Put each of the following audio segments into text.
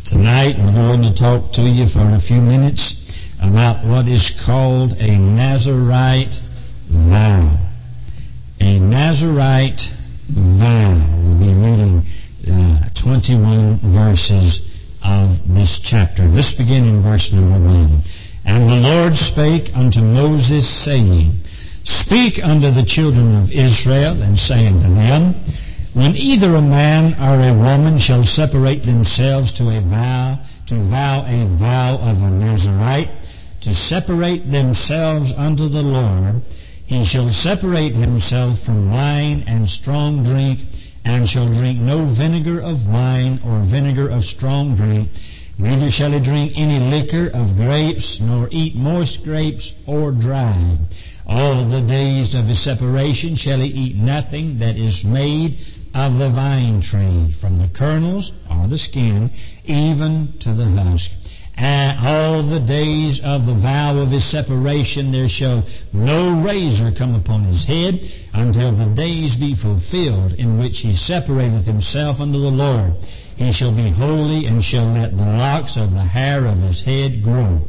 Tonight we're going to talk to you for a few minutes about what is called a Nazirite vow. A Nazirite vow. We'll be reading 21 verses of this chapter. Let's begin in verse number 1. And the Lord spake unto Moses, saying, Speak unto the children of Israel, and say unto them, When either a man or a woman shall separate themselves to vow a vow of a Nazirite, to separate themselves unto the Lord, he shall separate himself from wine and strong drink, and shall drink no vinegar of wine or vinegar of strong drink, neither shall he drink any liquor of grapes, nor eat moist grapes or dry. All the days of his separation shall he eat nothing that is made of the vine tree, from the kernels or the skin, even to the husk. And all the days of the vow of his separation there shall no razor come upon his head, until the days be fulfilled in which he separateth himself unto the Lord. He shall be holy, and shall let the locks of the hair of his head grow.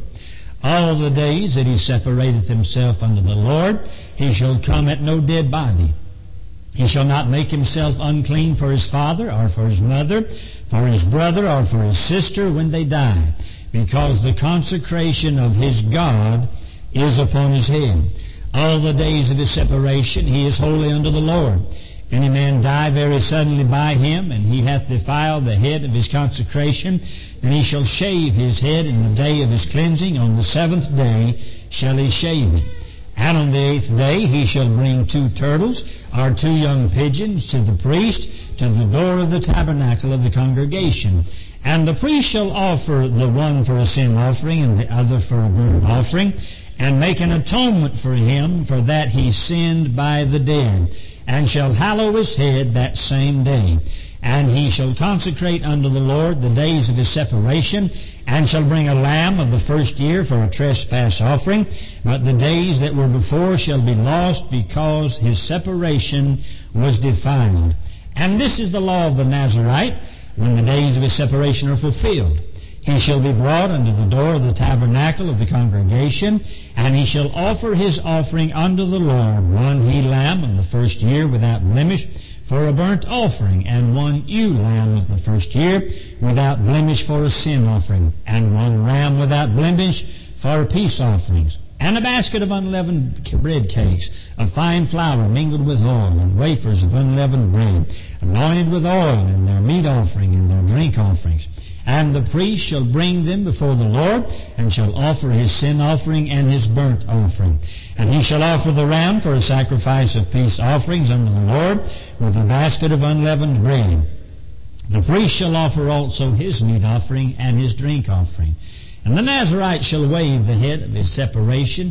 All the days that he separateth himself unto the Lord, he shall come at no dead body. He shall not make himself unclean for his father, or for his mother, for his brother, or for his sister when they die, because the consecration of his God is upon his head. All the days of his separation he is holy unto the Lord. If any man die very suddenly by him, and he hath defiled the head of his consecration, then he shall shave his head in the day of his cleansing. On the 7th day shall he shave it. And on the 8th day he shall bring 2 turtles, or 2 young pigeons, to the priest, to the door of the tabernacle of the congregation. And the priest shall offer the one for a sin offering, and the other for a burnt offering, and make an atonement for him, for that he sinned by the dead, and shall hallow his head that same day. And he shall consecrate unto the Lord the days of his separation, and shall bring a lamb of the first year for a trespass offering. But the days that were before shall be lost, because his separation was defiled. And this is the law of the Nazirite, when the days of his separation are fulfilled. He shall be brought unto the door of the tabernacle of the congregation, and he shall offer his offering unto the Lord, 1 he-lamb of the first year without blemish, for a burnt offering, and 1 ewe lamb of the first year without blemish for a sin offering, and 1 ram without blemish for peace offerings, and a basket of unleavened bread cakes, of fine flour mingled with oil, and wafers of unleavened bread, anointed with oil, and their meat offering and their drink offerings. And the priest shall bring them before the Lord, and shall offer his sin offering and his burnt offering. And he shall offer the ram for a sacrifice of peace offerings unto the Lord, with a basket of unleavened bread. The priest shall offer also his meat offering and his drink offering. And the Nazirite shall shave the head of his separation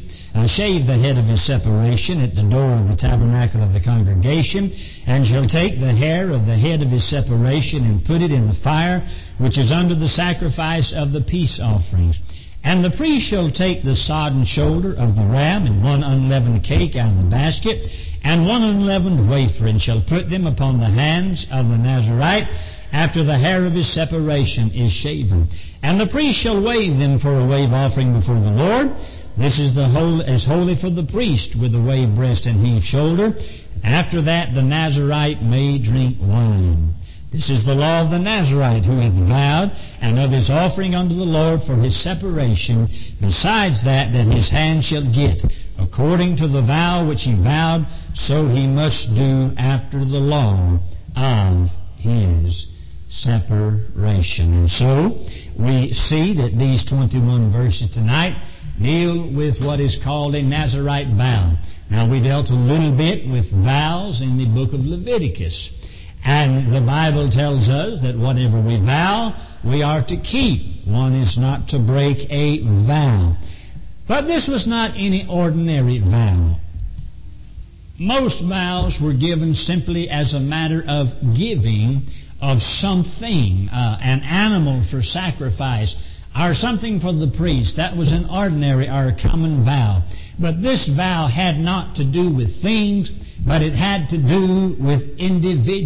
at the door of the tabernacle of the congregation, and shall take the hair of the head of his separation, and put it in the fire, which is under the sacrifice of the peace offerings. And the priest shall take the sodden shoulder of the ram, and 1 unleavened cake out of the basket, and 1 unleavened wafer, and shall put them upon the hands of the Nazirite, after the hair of his separation is shaven. And the priest shall wave them for a wave offering before the Lord. This is holy for the priest, with the waved breast and heaved shoulder. After that the Nazirite may drink wine. This is the law of the Nazirite, who hath vowed, and of his offering unto the Lord for his separation, besides that his hand shall get. According to the vow which he vowed, so he must do after the law of his separation. And so we see that these 21 verses tonight deal with what is called a Nazirite vow. Now, we dealt a little bit with vows in the book of Leviticus. And the Bible tells us that whatever we vow, we are to keep. One is not to break a vow. But this was not any ordinary vow. Most vows were given simply as a matter of giving of something, an animal for sacrifice, or something for the priest. That was an ordinary or a common vow. But this vow had not to do with things, but it had to do with individuals.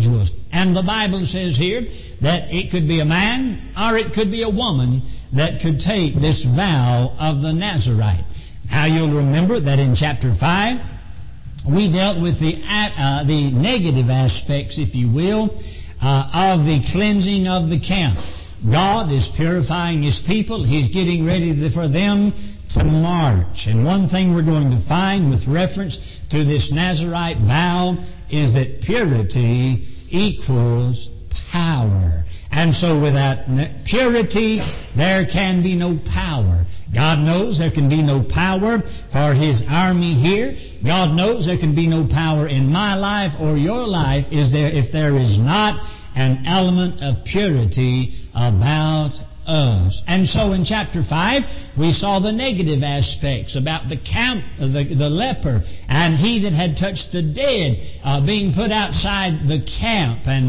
And the Bible says here that it could be a man or it could be a woman that could take this vow of the Nazarite. Now you'll remember that in chapter 5, we dealt with the negative aspects, if you will, of the cleansing of the camp. God is purifying His people. He's getting ready for them to march. And one thing we're going to find with reference to this Nazarite vow is that purity equals power. And so without purity, there can be no power. God knows there can be no power for His army here. God knows there can be no power in my life or your life if there is not an element of purity about us. And so in chapter 5, we saw the negative aspects about the camp, the leper, and he that had touched the dead being put outside the camp and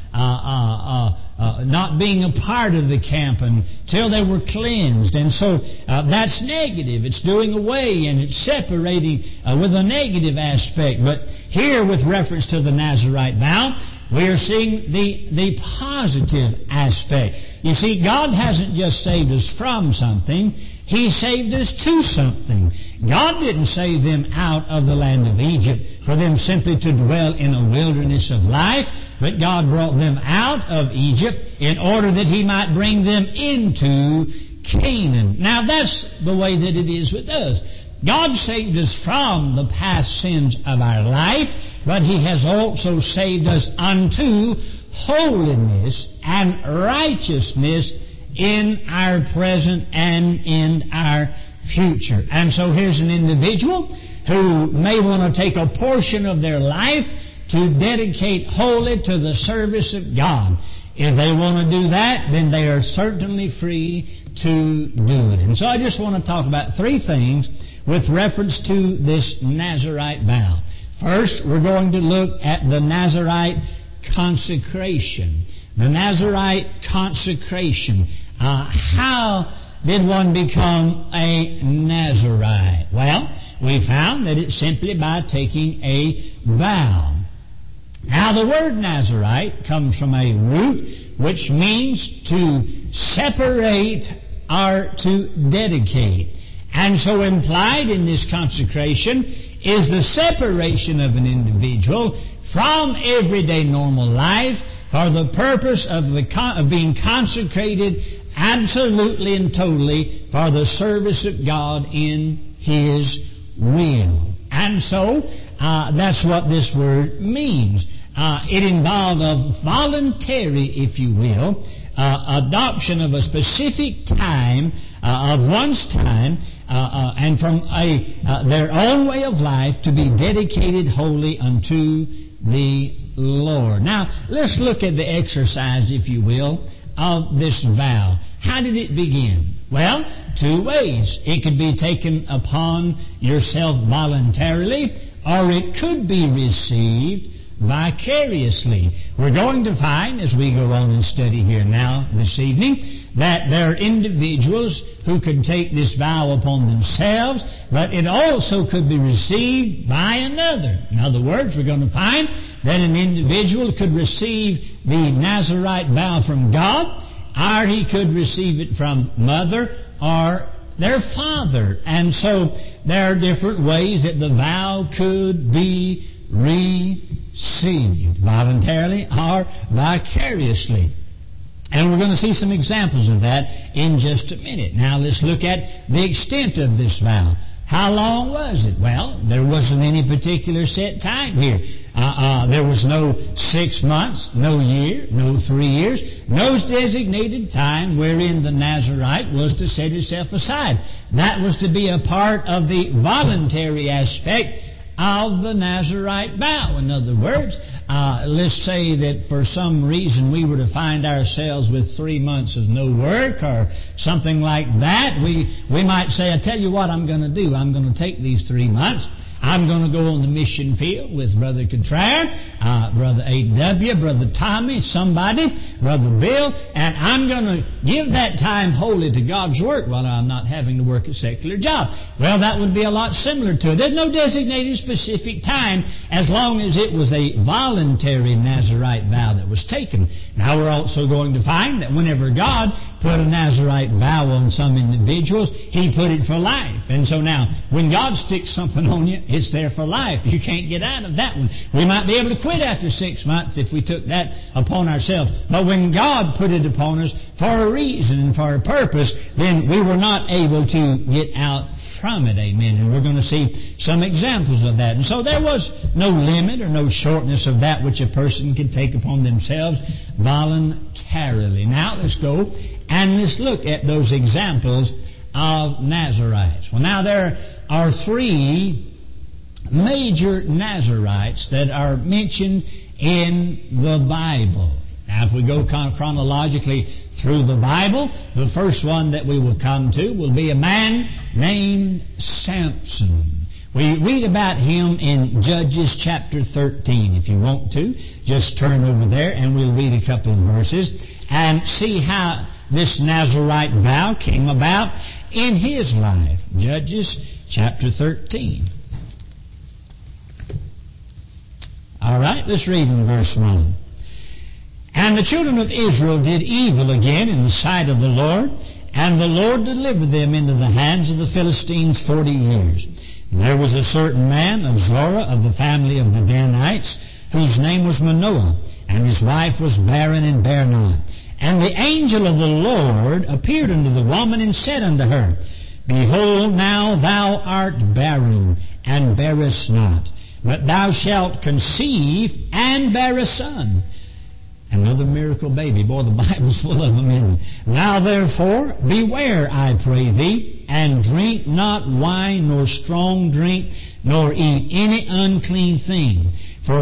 not being a part of the camp until they were cleansed. And so that's negative. It's doing away and it's separating with a negative aspect. But here, with reference to the Nazarite vow, we are seeing the positive aspect. You see, God hasn't just saved us from something. He saved us to something. God didn't save them out of the land of Egypt for them simply to dwell in a wilderness of life, but God brought them out of Egypt in order that He might bring them into Canaan. Now that's the way that it is with us. God saved us from the past sins of our life, but He has also saved us unto holiness and righteousness in our present and in our future. And so here's an individual who may want to take a portion of their life to dedicate wholly to the service of God. If they want to do that, then they are certainly free to do it. And so I just want to talk about three things with reference to this Nazarite vow. First, we're going to look at the Nazarite consecration. The Nazarite consecration. How did one become a Nazarite? Well, we found that it's simply by taking a vow. Now, the word Nazarite comes from a root which means to separate or to dedicate. And so implied in this consecration is the separation of an individual from everyday normal life for the purpose of being consecrated absolutely and totally for the service of God in His will. And so that's what this word means. It involved a voluntary, if you will, adoption of a specific time, of one's time, and from their own way of life to be dedicated wholly unto the Lord. Now, let's look at the exercise, if you will, of this vow. How did it begin? Well, two ways. It could be taken upon yourself voluntarily, or it could be received vicariously. We're going to find, as we go on and study here now this evening, that there are individuals who could take this vow upon themselves, but it also could be received by another. In other words, we're going to find that an individual could receive the Nazarite vow from God, or he could receive it from mother or their father. And so there are different ways that the vow could be received, voluntarily or vicariously. And we're going to see some examples of that in just a minute. Now let's look at the extent of this vow. How long was it? Well, there wasn't any particular set time here. There was no 6 months, no year, no 3 years, no designated time wherein the Nazarite was to set itself aside. That was to be a part of the voluntary aspect of the Nazarite vow. In other words, let's say that for some reason we were to find ourselves with 3 months of no work or something like that, we might say, I tell you what I'm going to do. I'm going to take these 3 months. I'm going to go on the mission field with Brother Contraire. Brother A.W., Brother Tommy, somebody, Brother Bill, and I'm going to give that time wholly to God's work while I'm not having to work a secular job. Well, that would be a lot similar to it. There's no designated specific time as long as it was a voluntary Nazirite vow that was taken. Now, we're also going to find that whenever God put a Nazirite vow on some individuals, He put it for life. And so now, when God sticks something on you, it's there for life. You can't get out of that one. We might be able to quit after 6 months if we took that upon ourselves. But when God put it upon us for a reason and for a purpose, then we were not able to get out from it. Amen. And we're going to see some examples of that. And so there was no limit or no shortness of that which a person could take upon themselves voluntarily. Now let's go and let's look at those examples of Nazirites. Well, now there are 3 major Nazirites that are mentioned in the Bible. Now, if we go chronologically through the Bible, the first one that we will come to will be a man named Samson. We read about him in Judges chapter 13. If you want to, just turn over there and we'll read a couple of verses and see how this Nazirite vow came about in his life. Judges chapter 13. All right, let's read in verse 1. And the children of Israel did evil again in the sight of the Lord, and the Lord delivered them into the hands of the Philistines 40 years. And there was a certain man of Zorah of the family of the Danites, whose name was Manoah, and his wife was barren and bare not. And the angel of the Lord appeared unto the woman and said unto her, Behold, now thou art barren, and bearest not, but thou shalt conceive and bear a son. Another miracle baby. Boy, the Bible's full of them, isn't it? Now therefore, beware, I pray thee, and drink not wine nor strong drink, nor eat any unclean thing. For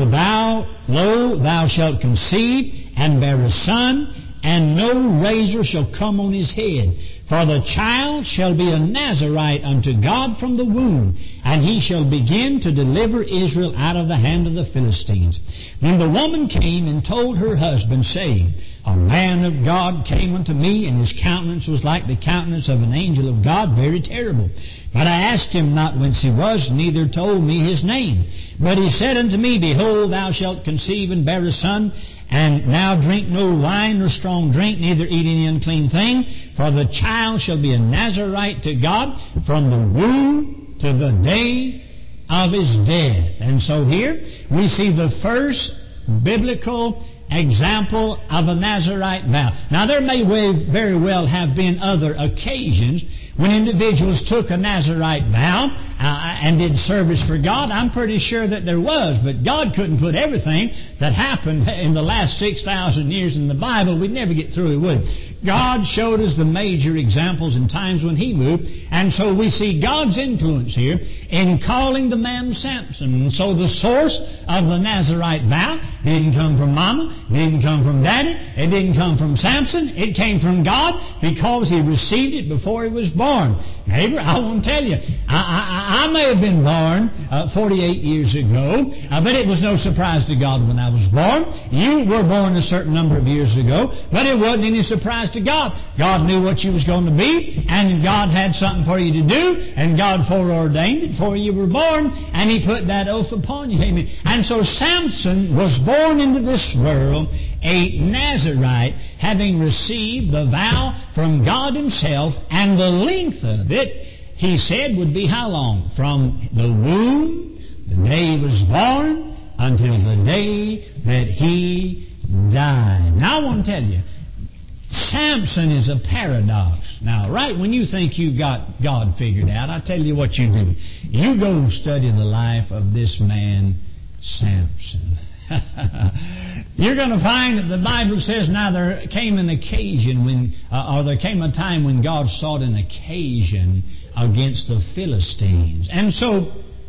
thou shalt conceive and bear a son, and no razor shall come on his head. For the child shall be a Nazirite unto God from the womb, and he shall begin to deliver Israel out of the hand of the Philistines. Then the woman came and told her husband, saying, A man of God came unto me, and his countenance was like the countenance of an angel of God, very terrible. But I asked him not whence he was, neither told me his name. But he said unto me, Behold, thou shalt conceive and bear a son, and now drink no wine nor strong drink, neither eat any unclean thing, for the child shall be a Nazirite to God from the womb to the day of his death. And so here we see the first biblical example of a Nazirite vow. Now there may very well have been other occasions when individuals took a Nazirite vow and did service for God. I'm pretty sure that there was, but God couldn't put everything that happened in the last 6,000 years in the Bible. We'd never get through it, would we? God showed us the major examples in times when He moved, and so we see God's influence here in calling the man Samson. And so the source of the Nazirite vow didn't come from Mama, didn't come from Daddy, it didn't come from Samson, it came from God because he received it before he was born. Neighbor, I want to tell you, I may have been born 48 years ago, but it was no surprise to God when I was born. You were born a certain number of years ago, but it wasn't any surprise to God. God knew what you was going to be, and God had something for you to do, and God foreordained it before you were born, and He put that oath upon you. Amen. And so Samson was born into this world a Nazirite, having received the vow from God Himself, and the length of it, he said, would be how long? From the womb, the day he was born, until the day that he died. Now I want to tell you, Samson is a paradox. Now, right when you think you've got God figured out, I tell you what you do. You go study the life of this man, Samson. You're going to find that the Bible says, now there came an occasion there came a time when God sought an occasion against the Philistines. And so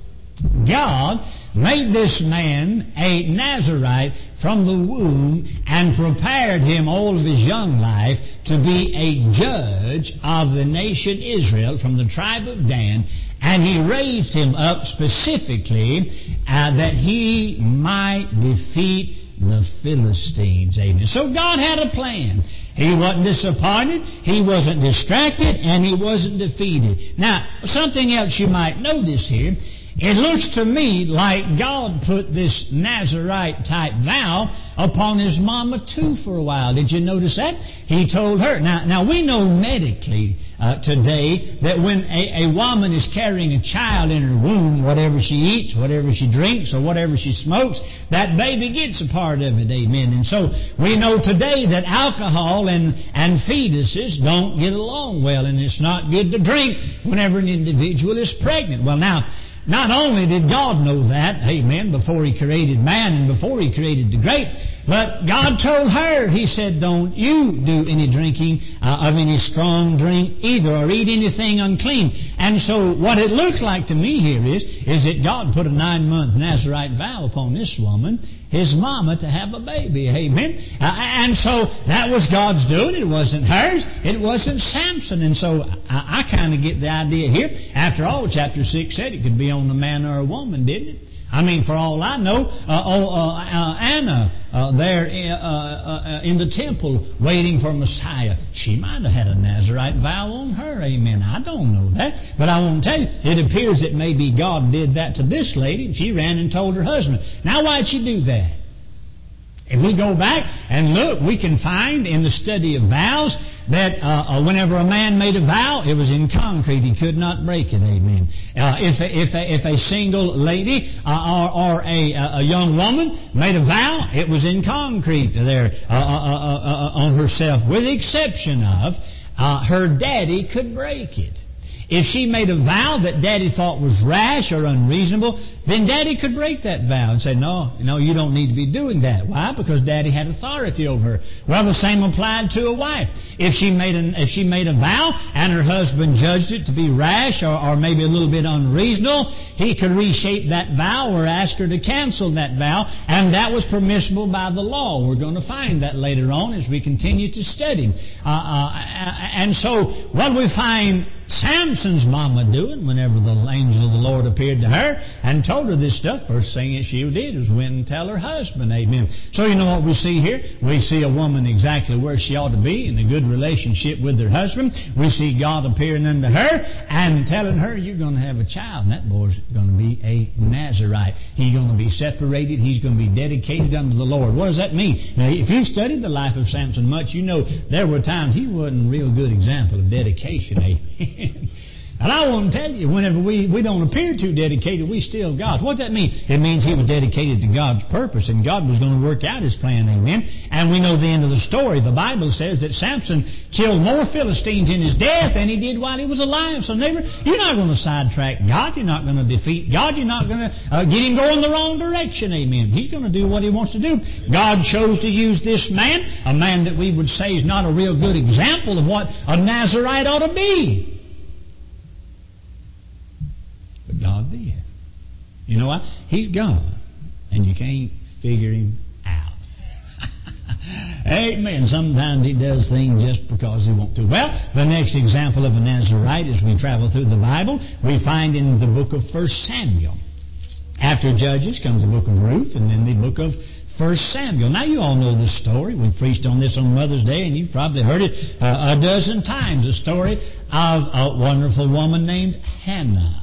God made this man a Nazirite from the womb and prepared him all of his young life to be a judge of the nation Israel from the tribe of Dan. And He raised him up specifically that he might defeat the Philistines. Amen. So God had a plan. He wasn't disappointed, He wasn't distracted, and He wasn't defeated. Now, something else you might notice here. It looks to me like God put this Nazarite type vow upon his mama too for a while. Did you notice that? He told her. Now we know medically today that when a woman is carrying a child in her womb, whatever she eats, whatever she drinks, or whatever she smokes, that baby gets a part of it. Amen. And so we know today that alcohol and fetuses don't get along well, and it's not good to drink whenever an individual is pregnant. Well, now, not only did God know that, amen, before He created man and before He created the grape, but God told her, He said, don't you do any drinking of any strong drink either, or eat anything unclean. And so what it looks like to me here is that God put a 9-month Nazarite vow upon this woman, his mama, to have a baby. Amen. And so that was God's doing. It wasn't hers. It wasn't Samson. And so I kind of get the idea here. After all, chapter 6 said it could be on a man or a woman, didn't it? I mean, for all I know, Anna there in the temple waiting for Messiah, she might have had a Nazarite vow on her. Amen. I don't know that. But I won't tell you. It appears that maybe God did that to this lady, and she ran and told her husband. Now, why'd she do that? If we go back and look, we can find in the study of vows that whenever a man made a vow, it was in concrete. He could not break it. Amen. If a single lady or a young woman made a vow, it was in concrete there on herself, with the exception of her daddy could break it. If she made a vow that Daddy thought was rash or unreasonable, then Daddy could break that vow and say, no, you don't need to be doing that. Why? Because Daddy had authority over her. Well, the same applied to a wife. If she made a vow and her husband judged it to be rash or maybe a little bit unreasonable, he could reshape that vow or ask her to cancel that vow, and that was permissible by the law. We're going to find that later on as we continue to study. And so what we find Samson's mama doing whenever the angel of the Lord appeared to her and told her this stuff, first thing that she did was went and tell her husband. Amen. So you know what we see here? We see a woman exactly where she ought to be in a good relationship with her husband. We see God appearing unto her and telling her, you're going to have a child, and that boy's going to be a Nazarite. He's going to be separated. He's going to be dedicated unto the Lord. What does that mean? Now, if you've studied the life of Samson much, you know there were times he wasn't a real good example of dedication. Amen. And I want to tell you, whenever we don't appear too dedicated, we still God. What's that mean? It means he was dedicated to God's purpose, and God was going to work out his plan. Amen. And we know the end of the story. The Bible says that Samson killed more Philistines in his death than he did while he was alive. So neighbor, you're not going to sidetrack God. You're not going to defeat God. You're not going to get him going the wrong direction. Amen. He's going to do what he wants to do. God chose to use this man, a man that we would say is not a real good example of what a Nazarite ought to be. But God did. You know what? He's God, and you can't figure him out. Amen. Sometimes he does things just because he wants to. Well, the next example of a Nazarite as we travel through the Bible, we find in the book of 1 Samuel. After Judges comes the book of Ruth, and then the book of 1 Samuel. Now, you all know the story. We preached on this on Mother's Day, and you've probably heard it a dozen times. The story of a wonderful woman named Hannah.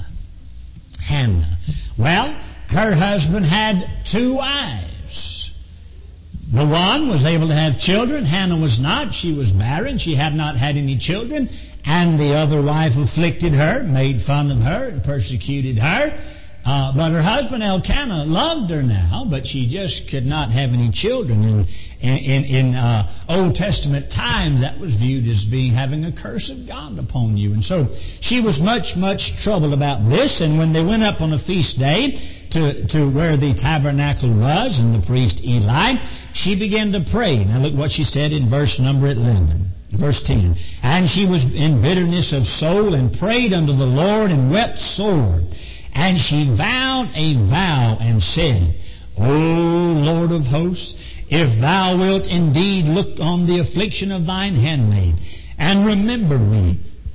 Well, her husband had 2 wives. The one was able to have children. Hannah was not. She was barren. She had not had any children. And the other wife afflicted her, made fun of her, and persecuted her. But her husband Elkanah loved her now, but she just could not have any children. In Old Testament times, that was viewed as having a curse of God upon you. And so she was much troubled about this. And when they went up on a feast day to where the tabernacle was and the priest Eli, she began to pray. Now look what she said in verse number 11. Verse 10. And she was in bitterness of soul and prayed unto the Lord and wept sore. And she vowed a vow and said, O Lord of hosts, if thou wilt indeed look on the affliction of thine handmaid, and remember me,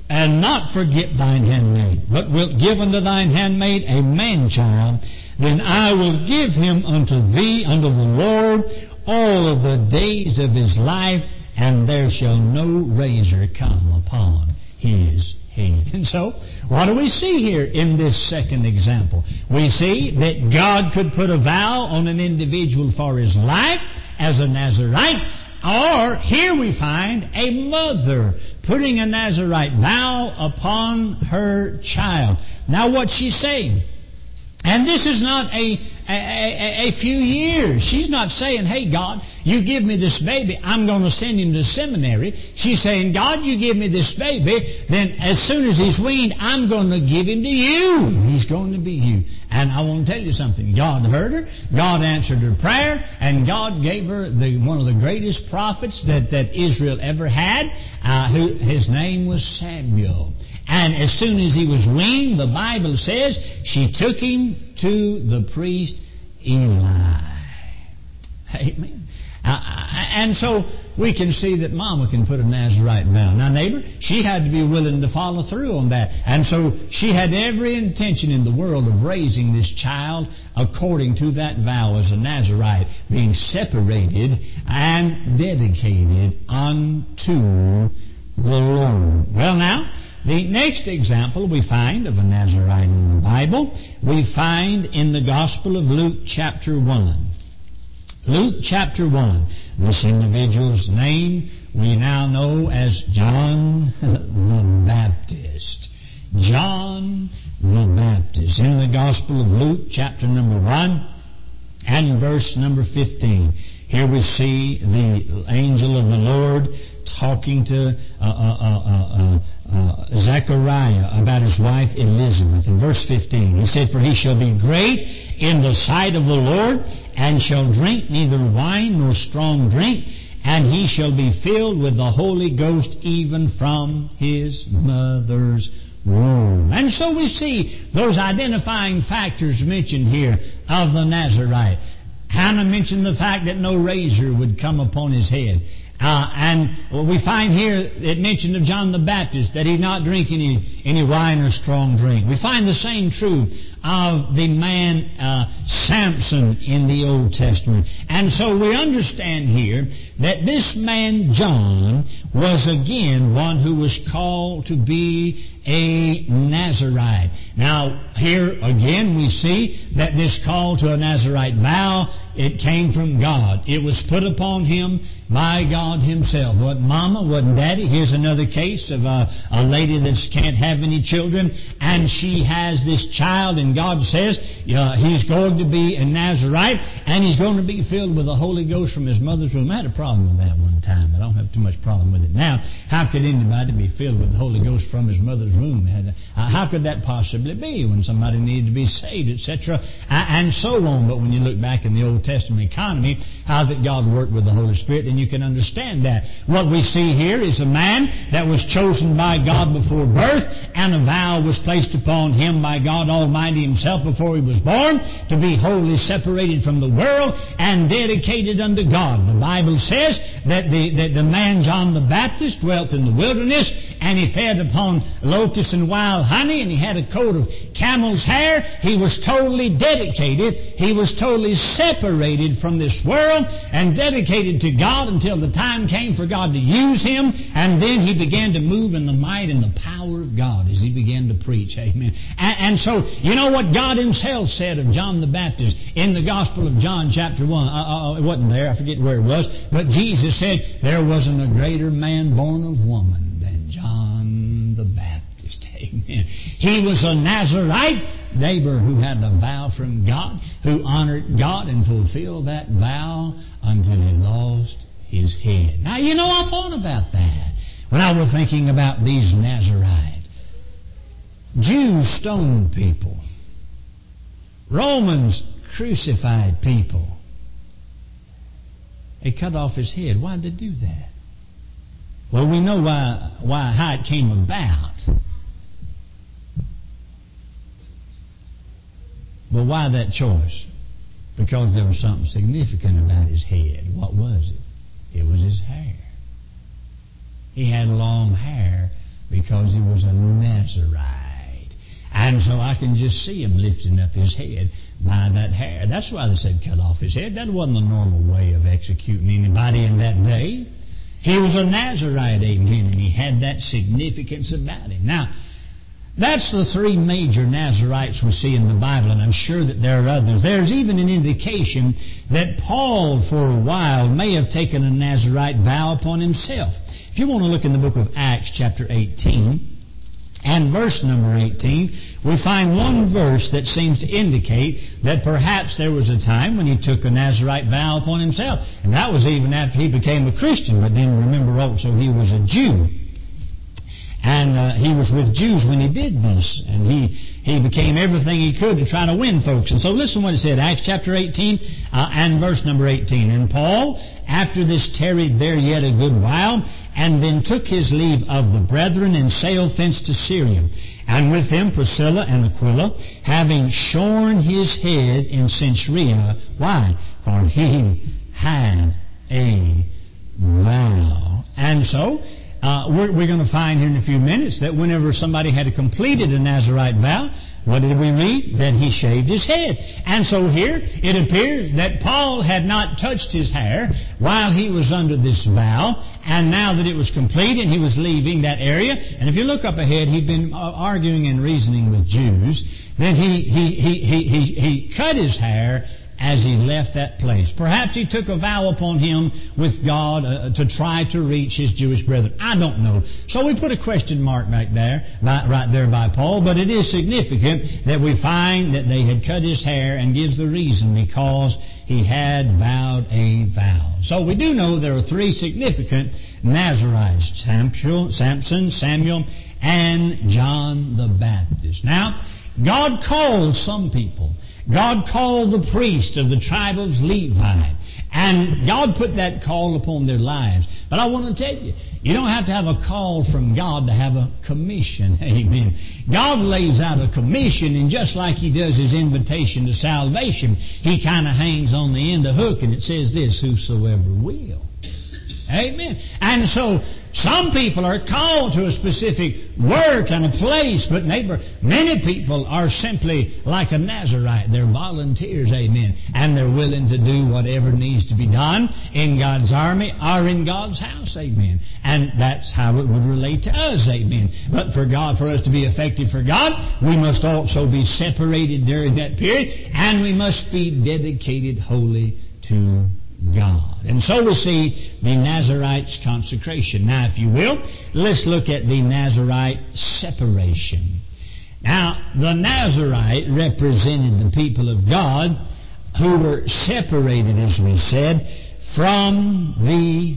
and not forget thine handmaid, but wilt give unto thine handmaid a man-child, then I will give him unto thee, unto the Lord, all of the days of his life, and there shall no razor come upon his head. And so, what do we see here in this second example? We see that God could put a vow on an individual for his life as a Nazirite, or here we find a mother putting a Nazirite vow upon her child. Now what's she saying? And this is not a few years. She's not saying, hey, God, you give me this baby, I'm going to send him to seminary. She's saying, God, you give me this baby, then as soon as he's weaned, I'm going to give him to you. He's going to be you. And I want to tell you something. God heard her. God answered her prayer. And God gave her one of the greatest prophets that Israel ever had. His name was Samuel. And as soon as he was weaned, the Bible says, she took him to the priest Eli. Amen. And so we can see that Mama can put a Nazirite vow. Now, neighbor, she had to be willing to follow through on that. And so she had every intention in the world of raising this child according to that vow as a Nazirite, being separated and dedicated unto the Lord. Well, now, the next example we find of a Nazirite in the Bible, we find in the Gospel of Luke chapter 1. Luke chapter 1. This individual's name we now know as John the Baptist. John the Baptist. In the Gospel of Luke chapter number 1 and verse number 15. Here we see the angel of the Lord talking to Zechariah about his wife Elizabeth. In verse 15, he said, for he shall be great in the sight of the Lord, and shall drink neither wine nor strong drink, and he shall be filled with the Holy Ghost even from his mother's womb. And so we see those identifying factors mentioned here of the Nazirite. Hannah mentioned the fact that no razor would come upon his head. And we find here it mentioned of John the Baptist that he'd not drink any wine or strong drink. We find the same true of the man Samson in the Old Testament. And so we understand here that this man John was again one who was called to be a Nazirite. Now, here again we see that this call to a Nazirite vow, it came from God. It was put upon him by God himself. Wasn't Mama, wasn't Daddy. Here's another case of a lady that can't have any children, and she has this child, and God says he's going to be a Nazirite, and he's going to be filled with the Holy Ghost from his mother's womb. I had a problem with that one time, but I don't have too much problem with it now. How could anybody be filled with the Holy Ghost from his mother's womb? How could that possibly be when somebody needed to be saved, etc., and so on? But when you look back in the Old Testament economy, how that God worked with the Holy Spirit, then you can understand that. What we see here is a man that was chosen by God before birth, and a vow was placed upon him by God Almighty himself before he was born to be wholly separated from the world and dedicated unto God. The Bible says that the man John the Baptist dwelt in the wilderness, and he fed upon locusts and wild honey, and he had a coat of camel's hair. He was totally dedicated. He was totally separated from this world and dedicated to God until the time came for God to use him, and then he began to move in the might and the power of God as he began to preach. Amen. And so, you know what God himself said of John the Baptist in the Gospel of John chapter 1. It wasn't there. I forget where it was. But Jesus said, there wasn't a greater man born of woman than John the Baptist. Amen. He was a Nazirite, neighbor, who had a vow from God, who honored God and fulfilled that vow until he lost his head. Now, you know, I thought about that when I was thinking about these Nazirites. Jews stoned people. Romans crucified people. They cut off his head. Why'd they do that? Well, we know how it came about. But why that choice? Because there was something significant about his head. What was it? It was his hair. He had long hair Because he was a Nazarite. And so I can just see him lifting up his head by that hair. That's why they said cut off his head. That wasn't the normal way of executing anybody in that day. He was a Nazarite, amen, and he had that significance about him. Now, that's the three major Nazarites we see in the Bible, and I'm sure that there are others. There's even an indication that Paul, for a while, may have taken a Nazarite vow upon himself. If you want to look in the book of Acts, chapter 18, and verse number 18, we find one verse that seems to indicate that perhaps there was a time when he took a Nazarite vow upon himself. And that was even after he became a Christian. But then remember also he was a Jew. And he was with Jews when he did this. And he became everything he could to try to win folks. And so listen what it said, Acts chapter 18 and verse number 18. And Paul, after this, tarried there yet a good while, and then took his leave of the brethren, and sailed thence to Syria. And with him Priscilla and Aquila, having shorn his head in Cenchrea. Why? For he had a vow. And so, we're going to find here in a few minutes that whenever somebody had completed a Nazarite vow, what did we read? That he shaved his head. And so here it appears that Paul had not touched his hair while he was under this vow, and now that it was complete and he was leaving that area, and if you look up ahead, he'd been arguing and reasoning with Jews, then he cut his hair as he left that place. Perhaps he took a vow upon him with God to try to reach his Jewish brethren. I don't know. So we put a question mark back there, right there by Paul, but it is significant that we find that they had cut his hair, and gives the reason, because he had vowed a vow. So we do know there are three significant Nazarites: Samson, Samuel, and John the Baptist. Now, God called some people. God called the priest of the tribe of Levi, and God put that call upon their lives. But I want to tell you, you don't have to have a call from God to have a commission. Amen. God lays out a commission, and just like He does His invitation to salvation, He kind of hangs on the end of the hook, and it says this: whosoever will. Amen. And so some people are called to a specific work and a place, but neighbor, many people are simply like a Nazarite. They're volunteers, amen, and they're willing to do whatever needs to be done in God's army or in God's house, amen. And that's how it would relate to us, amen. But for us to be effective for God, we must also be separated during that period, and we must be dedicated wholly to God. And so we see the Nazarite's consecration. Now, if you will, let's look at the Nazarite separation. Now, the Nazarite represented the people of God who were separated, as we said, from the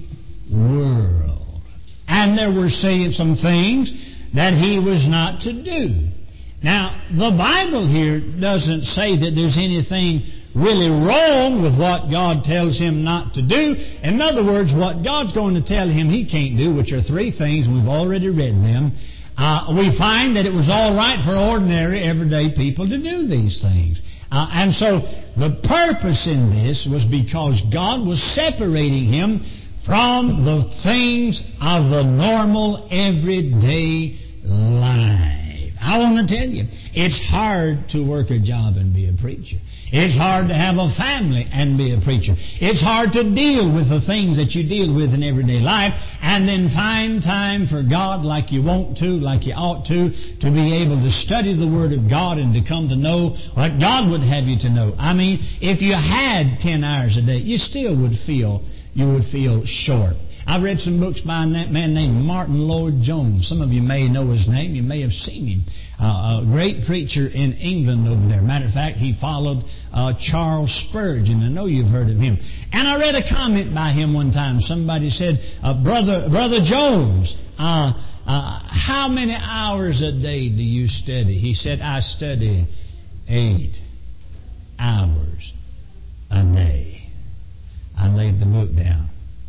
world. And there were some things that he was not to do. Now, the Bible here doesn't say that there's anything really wrong with what God tells him not to do. In other words, what God's going to tell him he can't do, which are three things, we've already read them, we find that it was all right for ordinary, everyday people to do these things. And so the purpose in this was because God was separating him from the things of the normal, everyday life. I want to tell you, it's hard to work a job and be a preacher. It's hard to have a family and be a preacher. It's hard to deal with the things that you deal with in everyday life and then find time for God like you want to, like you ought to be able to study the Word of God and to come to know what God would have you to know. I mean, if you had 10 hours a day, you still would feel short. I've read some books by a man named Martin Lloyd-Jones. Some of you may know his name. You may have seen him. A great preacher in England over there. Matter of fact, he followed Charles Spurgeon. I know you've heard of him. And I read a comment by him one time. Somebody said, Brother Jones, how many hours a day do you study? He said, I study 8 hours a day. I laid the book down.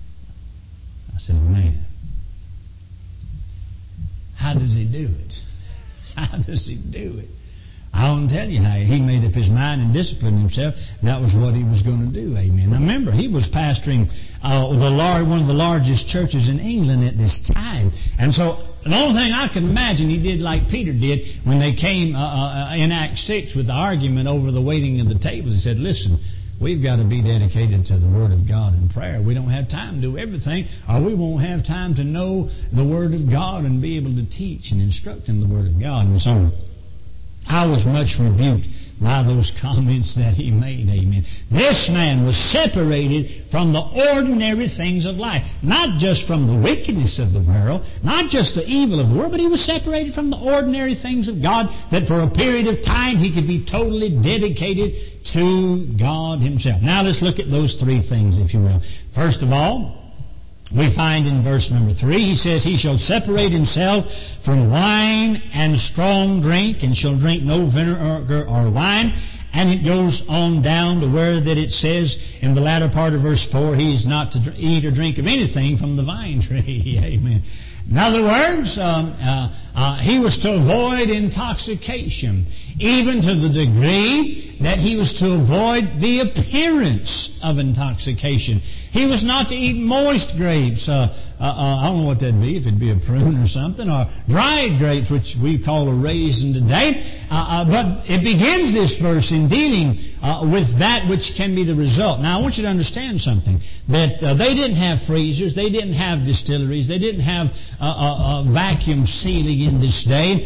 I said, man, how does he do it? How does he do it? I won't tell you how he made up his mind and disciplined himself. That was what he was going to do. Amen. Now remember, he was pastoring one of the largest churches in England at this time. And so the only thing I can imagine he did like Peter did when they came in Acts 6 with the argument over the waiting of the tables. He said, listen, we've got to be dedicated to the Word of God and prayer. We don't have time to do everything, or we won't have time to know the Word of God and be able to teach and instruct in the Word of God. And so I was much rebuked by those comments that he made. Amen. This man was separated from the ordinary things of life. Not just from the wickedness of the world, not just the evil of the world, but he was separated from the ordinary things of God, that for a period of time he could be totally dedicated to God Himself. Now let's look at those three things, if you will. First of all, we find in verse number 3, he says, he shall separate himself from wine and strong drink, and shall drink no vinegar or wine. And it goes on down to where that it says in the latter part of verse 4, he is not to eat or drink of anything from the vine tree. Amen. In other words, he was to avoid intoxication, even to the degree that he was to avoid the appearance of intoxication. He was not to eat moist grapes. I don't know what that'd be, if it'd be a prune or something, or dried grapes, which we call a raisin today. But it begins this verse in dealing with that which can be the result. Now, I want you to understand something, that they didn't have freezers, they didn't have distilleries, they didn't have vacuum sealing in this day,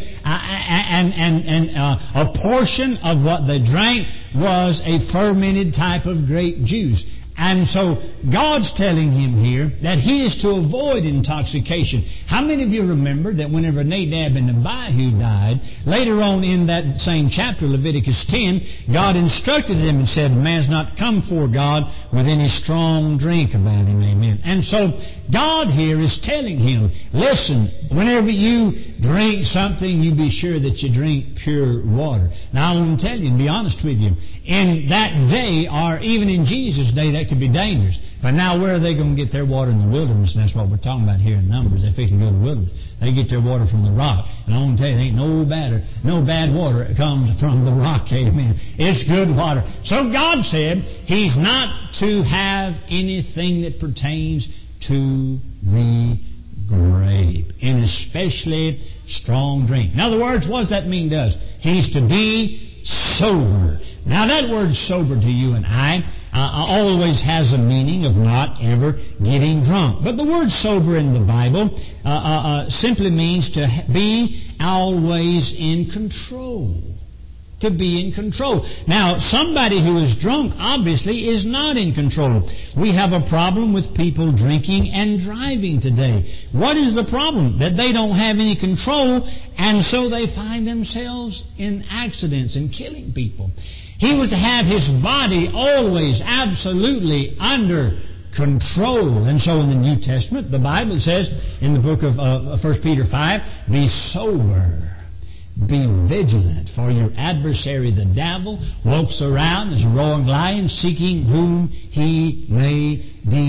and a portion of what they drank was a fermented type of grape juice. And so God's telling him here that he is to avoid intoxication. How many of you remember that whenever Nadab and Abihu died, later on in that same chapter, Leviticus 10, God instructed them and said, man's not come for God with any strong drink about him. Amen. And so God here is telling him, listen, whenever you drink something, you be sure that you drink pure water. Now I want to tell you and be honest with you, in that day, or even in Jesus' day, that could be dangerous. But now where are they going to get their water in the wilderness? And that's what we're talking about here in Numbers. If they can go to the wilderness, they get their water from the rock. And I want to tell you, there ain't no bad water that comes from the rock. Amen. It's good water. So God said He's not to have anything that pertains to the grape, and especially strong drink. In other words, what does that mean to us? He's to be sober. Now that word sober to you and I always has a meaning of not ever getting drunk. But the word sober in the Bible simply means to be always in control. To be in control. Now, somebody who is drunk, obviously, is not in control. We have a problem with people drinking and driving today. What is the problem? That they don't have any control, and so they find themselves in accidents and killing people. He was to have his body always absolutely under control. And so in the New Testament, the Bible says in the book of 1 Peter 5, be sober. Be vigilant, for your adversary, the devil, walks around as a roaring lion, seeking whom he may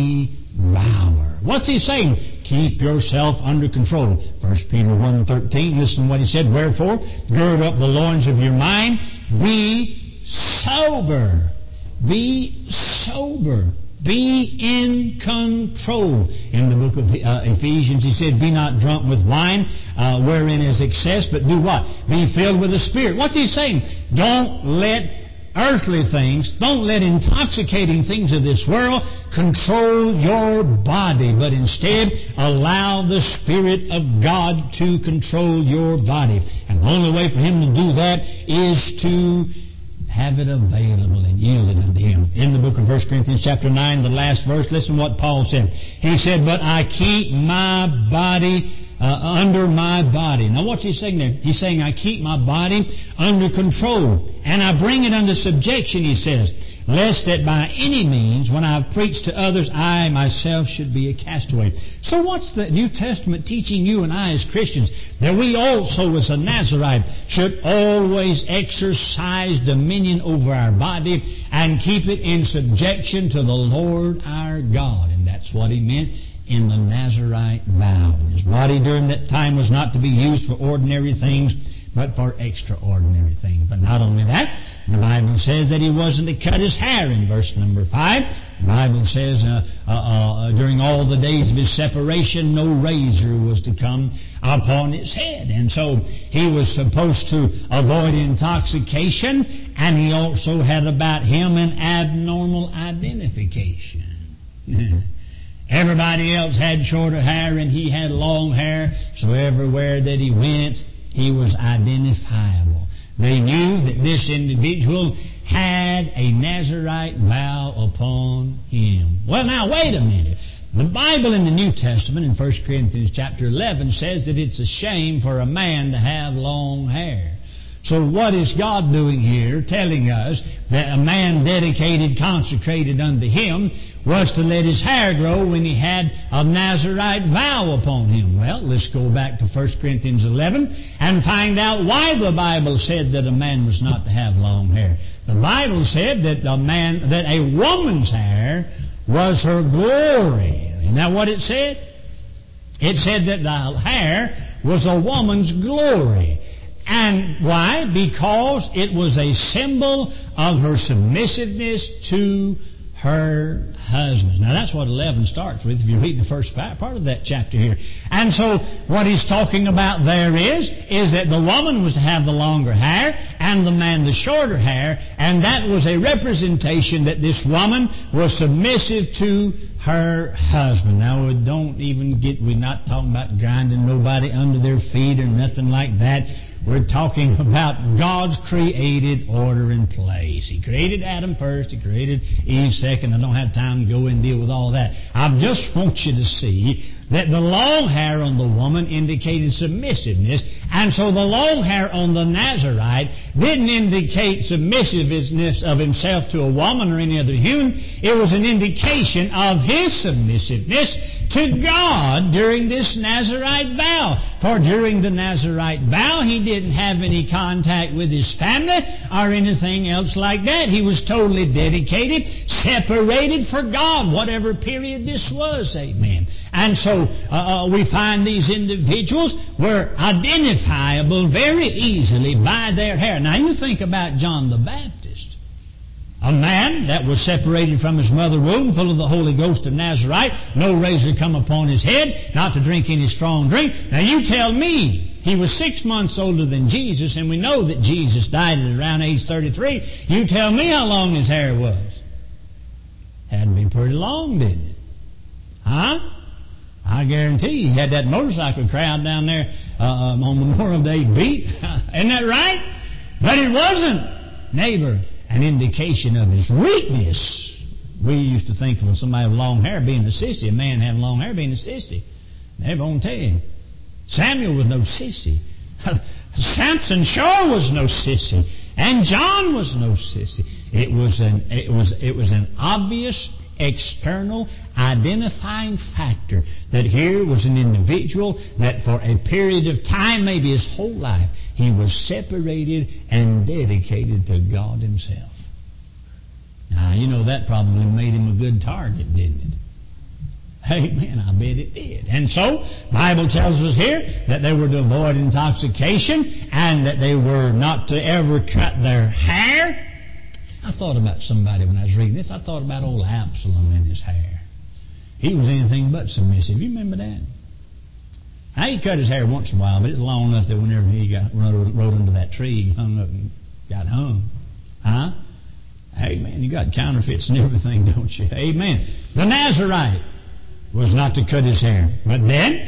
devour. What's he saying? Keep yourself under control. 1 Peter 1:13, listen to what he said. Wherefore, gird up the loins of your mind, be sober. Be sober. Be in control. In the book of Ephesians, he said, be not drunk with wine, wherein is excess, but do what? Be filled with the Spirit. What's he saying? Don't let earthly things, don't let intoxicating things of this world control your body, but instead allow the Spirit of God to control your body. And the only way for Him to do that is to have it available and yield it unto Him. In the book of 1 Corinthians chapter 9, the last verse, listen what Paul said. He said, but I keep my body under my body. Now what's he saying there? He's saying, I keep my body under control, and I bring it under subjection, he says, lest that by any means, when I preach to others, I myself should be a castaway. So what's the New Testament teaching you and I as Christians? That we also as a Nazarite should always exercise dominion over our body and keep it in subjection to the Lord our God. And that's what he meant in the Nazarite vow. His body during that time was not to be used for ordinary things, but for extraordinary things. But not only that, the Bible says that he wasn't to cut his hair in verse number 5. The Bible says during all the days of his separation, no razor was to come upon his head. And so he was supposed to avoid intoxication, and he also had about him an abnormal identification. Everybody else had shorter hair and he had long hair, so everywhere that he went, he was identifiable. They knew that this individual had a Nazirite vow upon him. Well, now, wait a minute. The Bible in the New Testament, in 1 Corinthians chapter 11, says that it's a shame for a man to have long hair. So what is God doing here, telling us that a man dedicated, consecrated unto Him, was to let his hair grow when he had a Nazirite vow upon him? Well, let's go back to 1 Corinthians 11 and find out why the Bible said that a man was not to have long hair. The Bible said that a woman's hair was her glory. Isn't that what it said? It said that the hair was a woman's glory. And why? Because it was a symbol of her submissiveness to her husband. Now that's what 11 starts with if you read the first part of that chapter here. And so what he's talking about there is that the woman was to have the longer hair and the man the shorter hair, and that was a representation that this woman was submissive to her husband. Now we're not talking about grinding nobody under their feet or nothing like that. We're talking about God's created order and place. He created Adam first. He created Eve second. I don't have time to go and deal with all that. I just want you to see that the long hair on the woman indicated submissiveness, and so the long hair on the Nazirite didn't indicate submissiveness of himself to a woman or any other human. It was an indication of his submissiveness to God during this Nazirite vow. For during the Nazirite vow, he didn't have any contact with his family or anything else like that. He was totally dedicated, separated for God, whatever period this was. Amen. And so we find these individuals were identifiable very easily by their hair. Now you think about John the Baptist. A man that was separated from his mother womb, full of the Holy Ghost of Nazarite, no razor come upon his head, not to drink any strong drink. Now you tell me, he was 6 months older than Jesus, and we know that Jesus died at around age 33. You tell me how long his hair was. Had to be pretty long, didn't it? Huh? I guarantee he had that motorcycle crowd down there on Memorial Day beat. Isn't that right? But it wasn't, neighbor, an indication of his weakness. We used to think of somebody with long hair being a sissy, a man having long hair being a sissy. Never gonna tell you. Samuel was no sissy. Samson sure was no sissy. And John was no sissy. It was an obvious external identifying factor that here was an individual that for a period of time, maybe his whole life, he was separated and dedicated to God Himself. Now, you know that probably made him a good target, didn't it? Amen, I bet it did. And so, the Bible tells us here that they were to avoid intoxication and that they were not to ever cut their hair. I thought about somebody when I was reading this. I thought about old Absalom and his hair. He was anything but submissive. You remember that? Now, he cut his hair once in a while, but it's long enough that whenever he rode under that tree, he hung up and got hung. Huh? Amen. You got counterfeits and everything, don't you? Amen. The Nazirite was not to cut his hair. But then,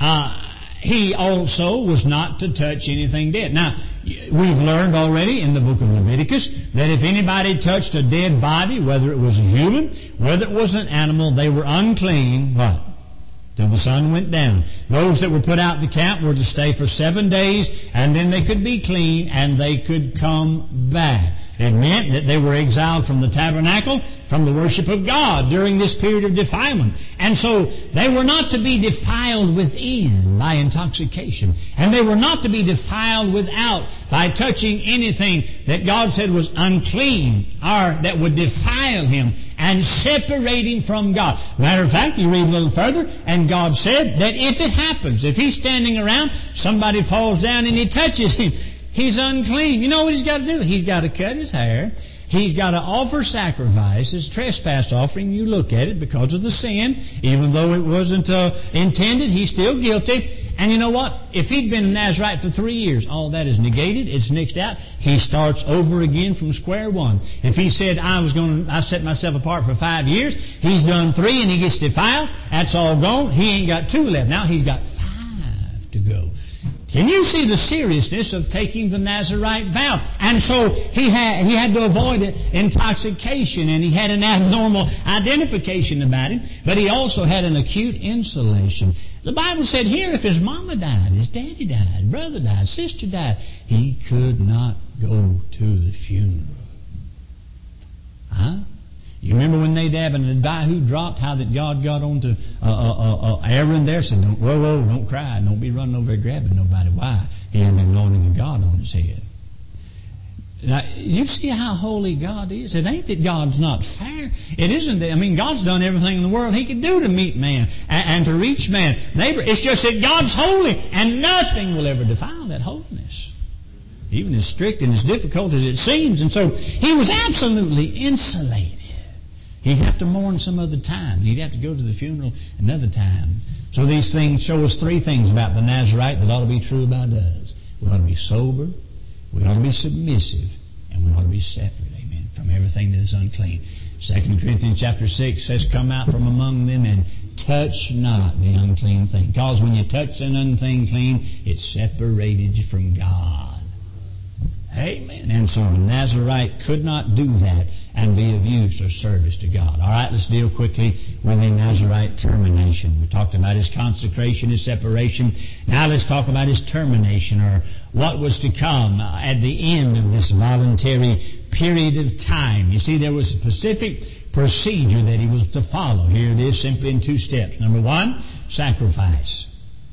he also was not to touch anything dead. Now, we've learned already in the book of Leviticus that if anybody touched a dead body, whether it was a human, whether it was an animal, they were unclean, what? Till the sun went down. Those that were put out in the camp were to stay for 7 days, and then they could be clean, and they could come back. It meant that they were exiled from the tabernacle, from the worship of God during this period of defilement. And so they were not to be defiled within by intoxication. And they were not to be defiled without by touching anything that God said was unclean or that would defile him and separate him from God. Matter of fact, you read a little further, and God said that if it happens, if he's standing around, somebody falls down and he touches him, He's unclean. You know what he's got to do? He's got to cut his hair. He's got to offer sacrifices, trespass offering. You look at it because of the sin. Even though it wasn't intended, he's still guilty. And you know what? If he'd been a Nazarite for 3 years, all that is negated. It's nixed out. He starts over again from square one. If he said, I set myself apart for 5 years, he's done 3 and he gets defiled, that's all gone. He ain't got 2 left. Now he's got 5 to go. Can you see the seriousness of taking the Nazarite vow? And so he had to avoid intoxication, and he had an abnormal identification about him, but he also had an acute insulation. The Bible said here, if his mama died, his daddy died, brother died, sister died, he could not go to the funeral. Huh? You remember when Nadab and Abihu dropped, how that God got on to Aaron there, said, don't cry, don't be running over there grabbing nobody. Why? He had the anointing of God on his head. Now, you see how holy God is? It ain't that God's not fair. It isn't that. I mean, God's done everything in the world He could do to meet man and to reach man. Neighbor, it's just that God's holy, and nothing will ever defile that holiness. Even as strict and as difficult as it seems. And so he was absolutely insulated. He'd have to mourn some other time. He'd have to go to the funeral another time. So these things show us 3 things about the Nazarite that ought to be true about us. We ought to be sober, we ought to be submissive, and we ought to be separate, amen, from everything that is unclean. 2 Corinthians chapter 6 says, come out from among them and touch not the unclean thing. Because when you touch an unclean thing, it separated you from God. Amen. And so a Nazarite could not do that and be of use or service to God. All right, let's deal quickly with a Nazarite termination. We talked about his consecration, his separation. Now let's talk about his termination, or what was to come at the end of this voluntary period of time. You see, there was a specific procedure that he was to follow. Here it is, simply in 2 steps. Number 1, sacrifice.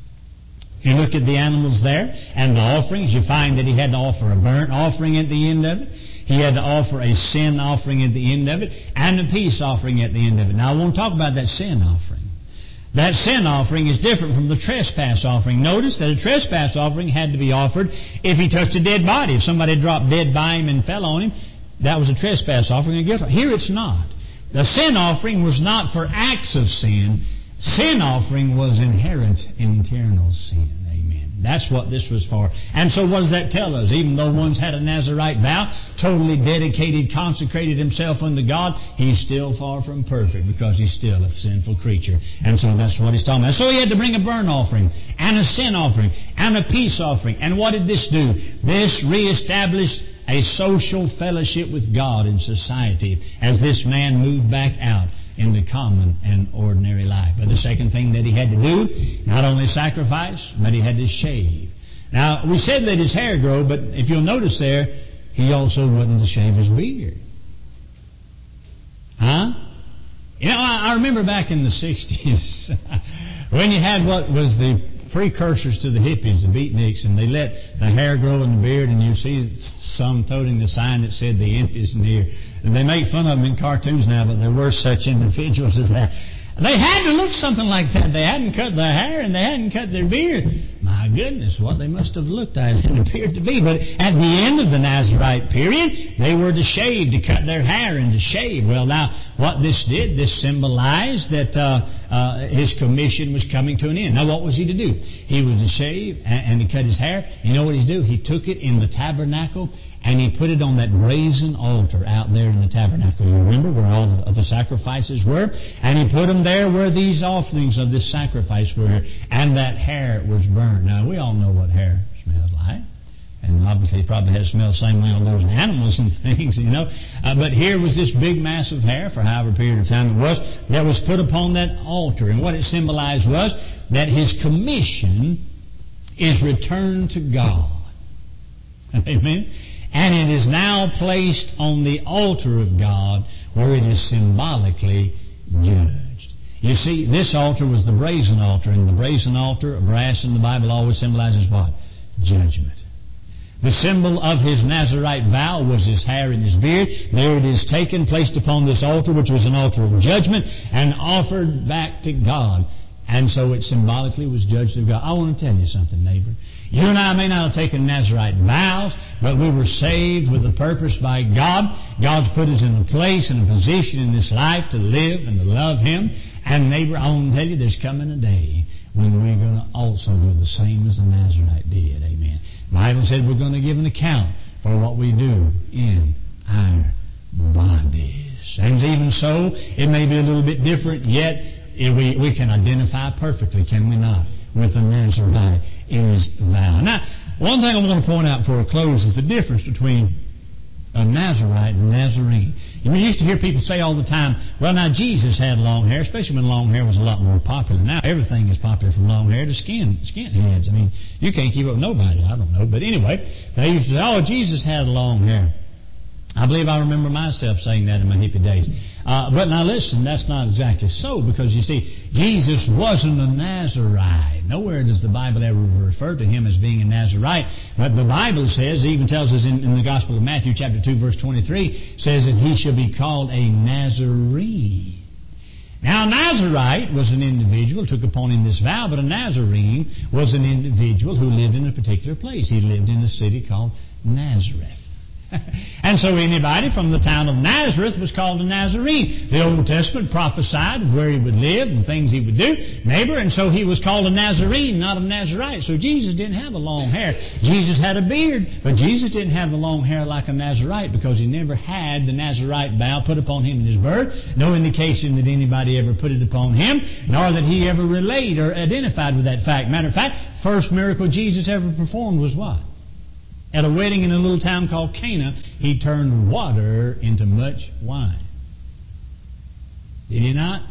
You look at the animals there and the offerings, you find that he had to offer a burnt offering at the end of it. He had to offer a sin offering at the end of it, and a peace offering at the end of it. Now I want to talk about that sin offering. That sin offering is different from the trespass offering. Notice that a trespass offering had to be offered if he touched a dead body. If somebody dropped dead by him and fell on him, that was a trespass offering, a guilt offering. Here it's not. The sin offering was not for acts of sin. Sin offering was inherent in internal sin. Amen. That's what this was for. And so what does that tell us? Even though one's had a Nazarite vow, totally dedicated, consecrated himself unto God, he's still far from perfect because he's still a sinful creature. And so that's what he's talking about. So he had to bring a burnt offering and a sin offering and a peace offering. And what did this do? This reestablished a social fellowship with God in society as this man moved back out into common and ordinary life. But the second thing that he had to do, not only sacrifice, but he had to shave. Now, we said let his hair grow, but if you'll notice there, he also wasn't to shave his beard. Huh? You know, I remember back in the 60s when you had what was the precursors to the hippies, the beatniks, and they let the hair grow in the beard, and you see some toting the sign that said the end is near. And they make fun of them in cartoons now, but there were such individuals as that. They had to look something like that. They hadn't cut their hair and they hadn't cut their beard. My goodness, what they must have looked as it appeared to be. But at the end of the Nazarite period, they were to shave, to cut their hair and to shave. Well, now, what this did, this symbolized that his commission was coming to an end. Now, what was he to do? He was to shave and to cut his hair. You know what he'd do? He took it in the tabernacle and he put it on that brazen altar out there in the tabernacle. You remember where all of the sacrifices were? And he put them there where these offerings of this sacrifice were. And that hair was burned. Now, we all know what hair smells like. And obviously it probably had to smell the same way on those animals and things, you know. But here was this big mass of hair, for however period of time it was, that was put upon that altar. And what it symbolized was that his commission is returned to God. Amen. And it is now placed on the altar of God where it is symbolically judged. You see, this altar was the brazen altar, and the brazen altar, brass in the Bible, always symbolizes what? Judgment. The symbol of his Nazarite vow was his hair and his beard. There it is taken, placed upon this altar, which was an altar of judgment, and offered back to God. And so it symbolically was judged of God. I want to tell you something, neighbor. You and I may not have taken Nazarite vows, but we were saved with a purpose by God. God's put us in a place and a position in this life to live and to love Him. And neighbor, I want to tell you, there's coming a day when we're going to also do the same as the Nazarite did. Amen. The Bible said we're going to give an account for what we do in our bodies. And even so, it may be a little bit different, yet we can identify perfectly, can we not, with the Nazarite in his vow. Now, one thing I want to point out before I close is the difference between a Nazarite and a Nazarene. You used to hear people say all the time, well, now Jesus had long hair, especially when long hair was a lot more popular. Now everything is popular from long hair to skinheads. I mean, you can't keep up with nobody, I don't know. But anyway, they used to say, oh, Jesus had long hair. I believe I remember myself saying that in my hippie days. But now listen, that's not exactly so, because you see, Jesus wasn't a Nazarite. Nowhere does the Bible ever refer to him as being a Nazarite. But the Bible says, it even tells us in the Gospel of Matthew chapter 2 verse 23, says that he shall be called a Nazarene. Now, a Nazarite was an individual who took upon him this vow, but a Nazarene was an individual who lived in a particular place. He lived in a city called Nazareth. And so anybody from the town of Nazareth was called a Nazarene. The Old Testament prophesied where he would live and things he would do, neighbor, and so he was called a Nazarene, not a Nazarite. So Jesus didn't have a long hair. Jesus had a beard, but Jesus didn't have the long hair like a Nazarite because he never had the Nazarite vow put upon him in his birth. No indication that anybody ever put it upon him, nor that he ever relayed or identified with that fact. Matter of fact, first miracle Jesus ever performed was what? At a wedding in a little town called Cana, he turned water into much wine. Did he not?